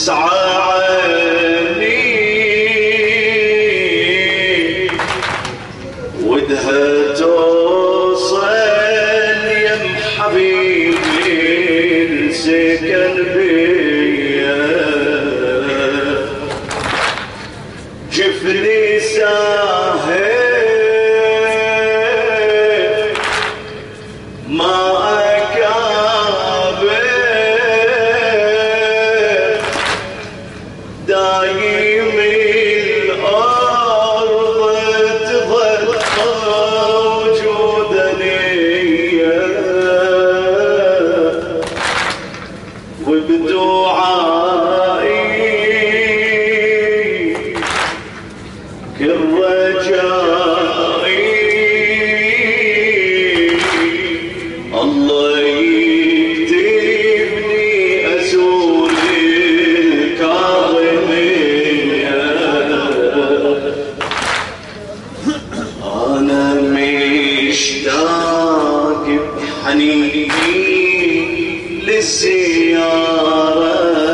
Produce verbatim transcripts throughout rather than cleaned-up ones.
تسعى عيني ودها توصل يم حبيبي سكن بيا جفني ساهر ما أكابر دايم الأرض تظل موجودة ليا وبدعائي كل رجائي الله يكتبني أزول الكاظمية أنا مشتاق بحنيني للزيارة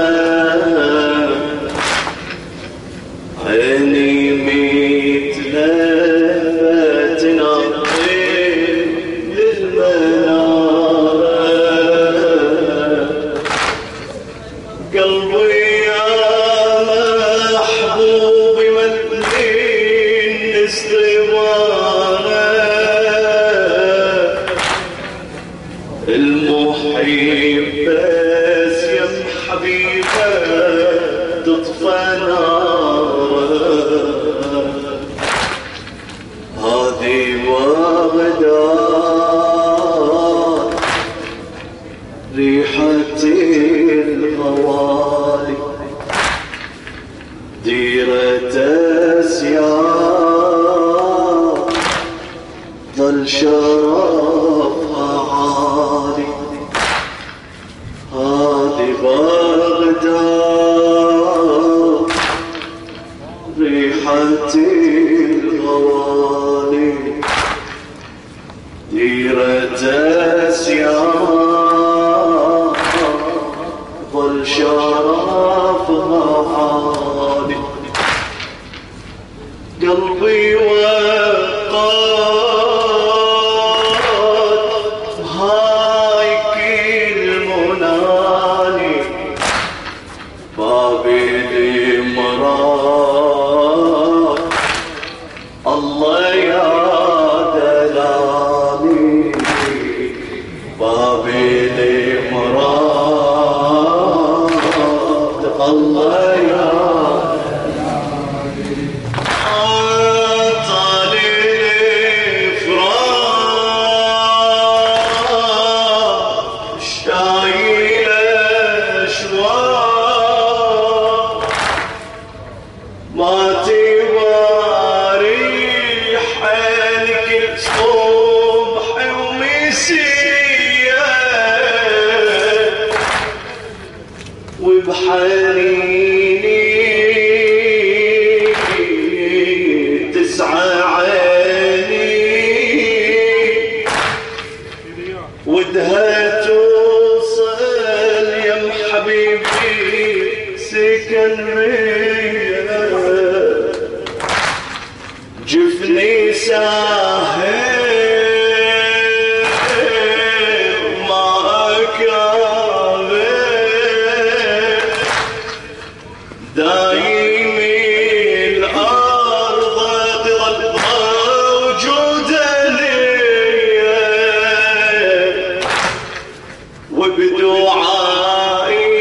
عيني متلفة تناظر للمنارة قلبي يا محبوبي ملين استوانه المحيب بس يا حبيبه تطفى ناره هذه وغدات ريحة الغوالي ديرة أسيار ظل شرفها عالي هذه بغداد ريحة الغوالي ديرة أسيار ظل شرفها عالي قلبي وقاد هاي كل مناني بابي الامراض الله يا دلالي بابي الامراض الله يا وبحنيني تسعى عيني ودها توصل يم حبيبي سكن بيا جفني ساهر دايم الأرض تظل موجودة ليا وبدعائي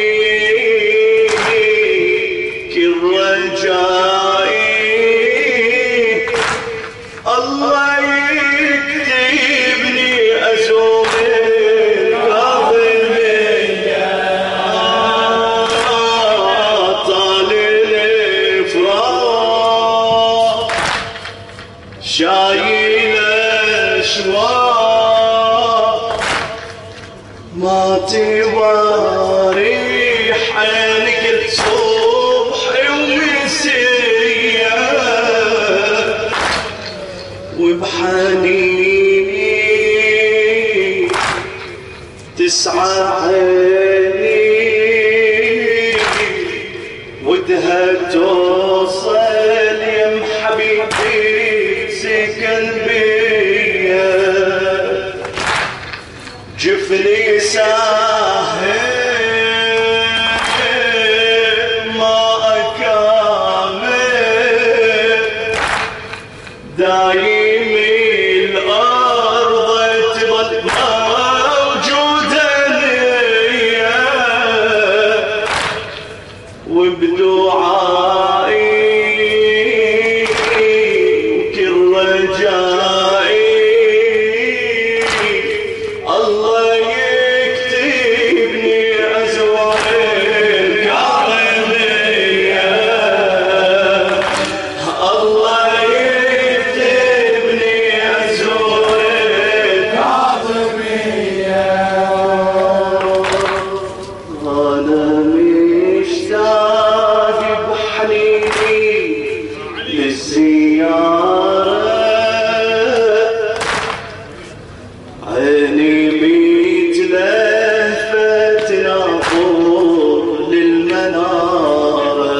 كل رجائي الله يكتبني أزور شايل اشواق ما تواري حالك الصبح ومسية وبحنيني تسعى عيني جفني ساهر ما أكامل دايم الأرض تظل موجودة ليا وبدعائي وكل رجائي الله يكتبني أزوار الكرمية الله يكتبني أزوار الكرمية أنا مشتاق بحنيني للزيارة عيني متلهفت ناظر للمنارة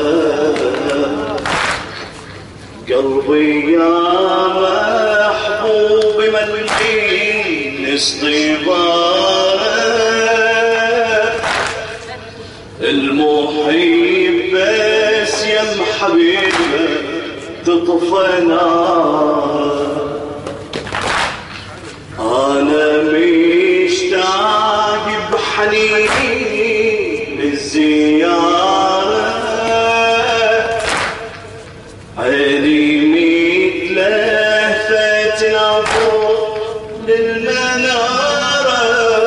قلبي يا محبوب ملحين اصطبارة المحيب بس يم حبيبه تطفى نار أنا مشتاق بحنيني للزيارة عيني متلهفت ناظر للمنارة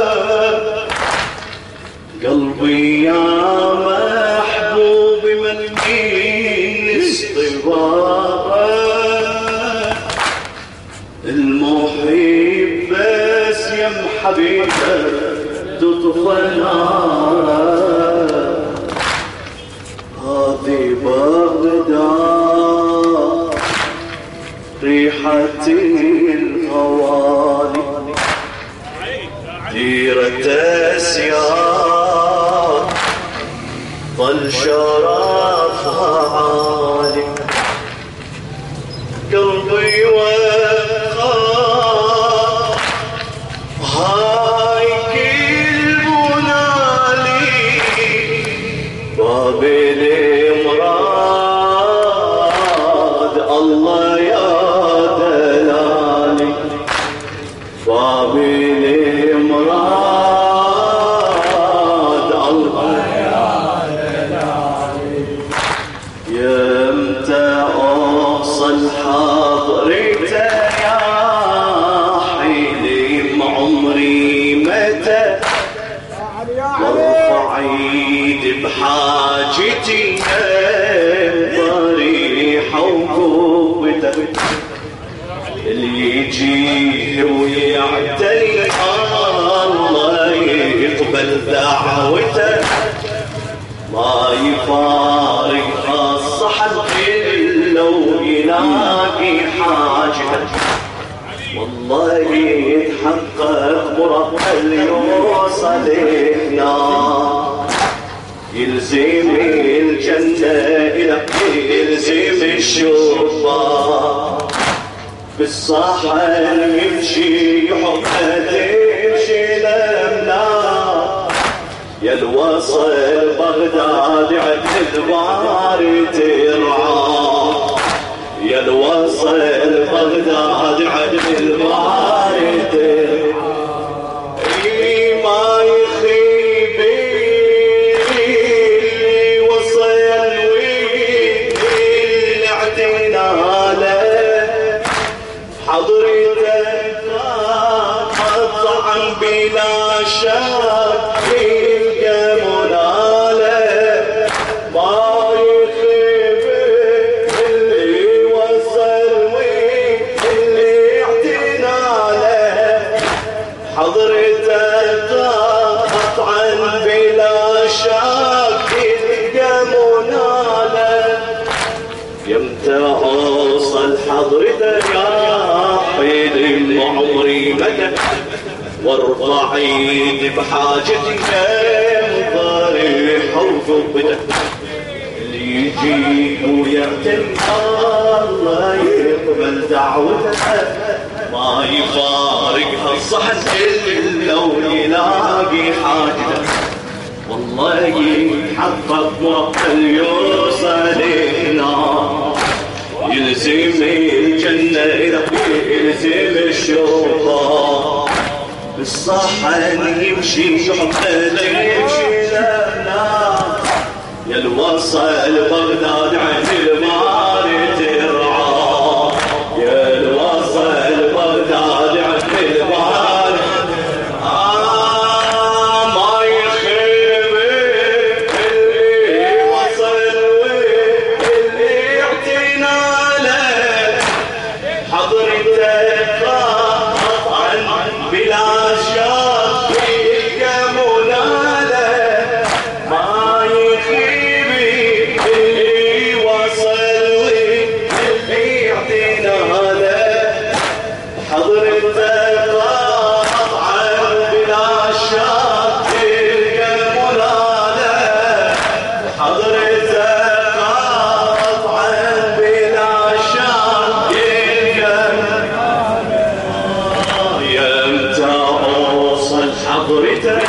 قلبي يا محبوب ملكين اصطبارة المحيب بس يم حبيبه تطفى ناره هذه بغداد ريحة الغوالي ديرة أسياد ظل شرفها عالي قلبي وقع هاي كل منالي بابل مراد الله يا دلالي بابل مراد الله يا دلالي يمتى أوصل حضرته يا حلم عمري متى وارفع ايد بحاجتي ضريحة وقوته اللي يجيه ويعتني الله يقبل دعوته ما يفارق الصحن إلا ويلاقي حاجته والله يتحقق مراد يوصل هنا يلزم الجنة إلى يلزم الشوفة بالصحن يمشي يحبها تمشي لمنا يا الوصل بغداد عد البار ترعى يا الوصل بغداد عد البار ترعى ما يخيب اللي وصل واللي اعتنا له حضرتك قطعا بلا شك حضرتك قطعا بلا شك القمنا يمتى اوصل حضرتك يا حلم عمري مدى وارفع ايدي بحاجتك ضريح وقبتك اللي يجيك ويعتني الله يقبل دعوتك ما يفارقها الصحن إلا ويلاقي حاجة. والله يحقق مرقل يوصل هنا، يلزم الجنة إذا يلزم الشوفة. الصحن يمشي يحقق يمشي لنا، يا الوصل بغداد عن المار ترعى، يا الوصل بغداد عن المار. آه ما يخيب اللي وصل واللي يعطينا له حضرتك قطعا بلا شك يلقمنا له. ما يخيب اللي وصل واللي يعطينا له حضرتك قطعا بلا شك يلقمنا له. حضرتك قطعا بلا شك يلقمنا له. يا امتى اوصل حضرتك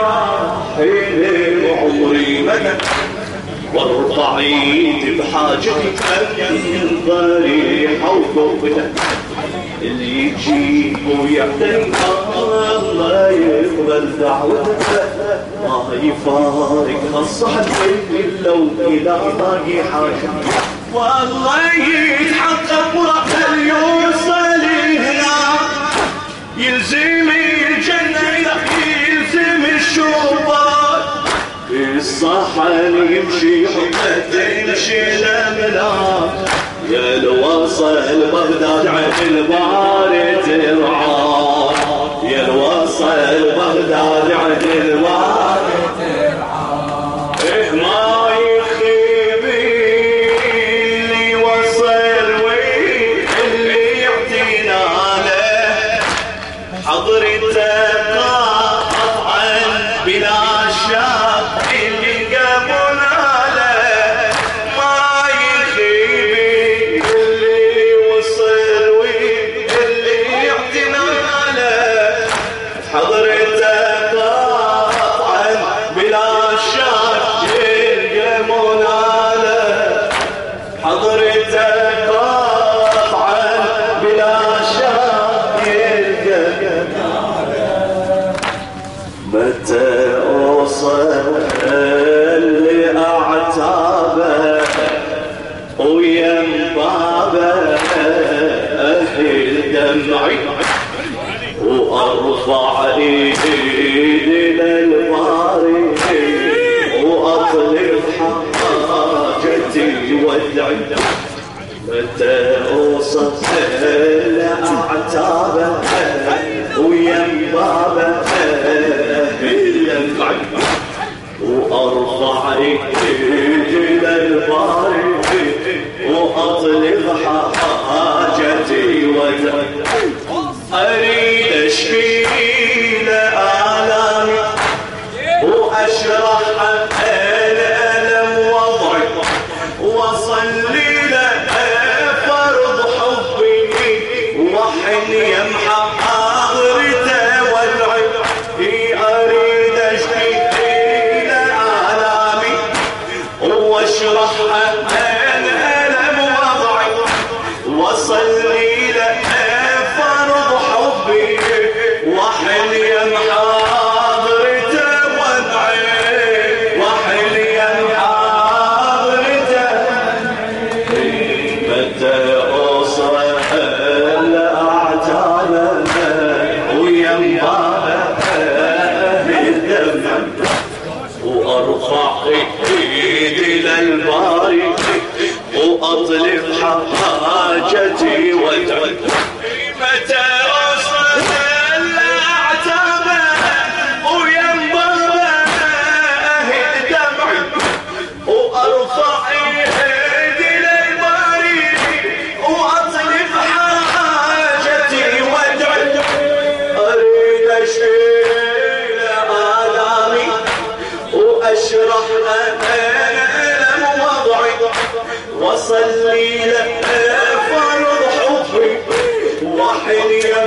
حين عمري مدى، وارفع ايدي بحاجتي من ضريحة وقوته. اللي يجيب ويعتني الله يقبل دعوته، ما يفارق هالصحن الا ويلاقي حاجة. والله يتحقق مرقل يوصل هنا، يلزم الجنة يلزم الشوفات. الصحن يمشي حتى يمشي لملاك، يا الوصل بغداد عن البار ترعى، يا الوصل بغداد عن البار ترعى. إيه ما يخيب اللي وصل واللي يعطينا له حضرتك قطعا بلا شك يلقمنا له. ما يخيب اللي وصل واللي يعطينا له حضرتك قطعا بلا شك يلقمنا له. حضرتك قطعا بلا شك يلقمنا له. متى أوصل لأعتابه وينبابه أهل دمعي، وأرفع إيدي للباري وأطلب حاجتي وادعي. متى أوصل لأعتابه وينبابه بالدمع، وأرفع إيدي للباري وأطلب حاجتي وادعي. أريد أشكي لآلامي وأشرح الألم وضعي، وأصلي له فرض حبي وحن يمحى حاضرته والعب. أريد أشكي لآلامي وأشرح الألم وضعي، وأصلي له فرض حبي وحن يمحى حاضرته والعب. وحن يمحى حاضرته. متى أوصل لأعتابه وينبابه بالدمع، وأرفع إيدي للباري وأطلب حاجتي وادعي. متى أوصل لأعتابه وينبابه دمعي، وأرفع إيدي للباري وأطلب حاجتي وادعي. أريد أشيل آلامي وأشرح الألم وضعي، وأصلي له فرض حبي وحن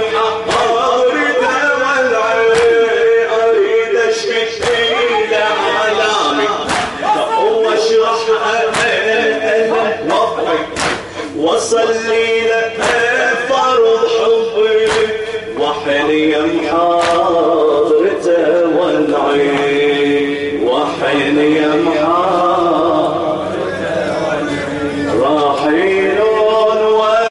روحي وحيني يا محمد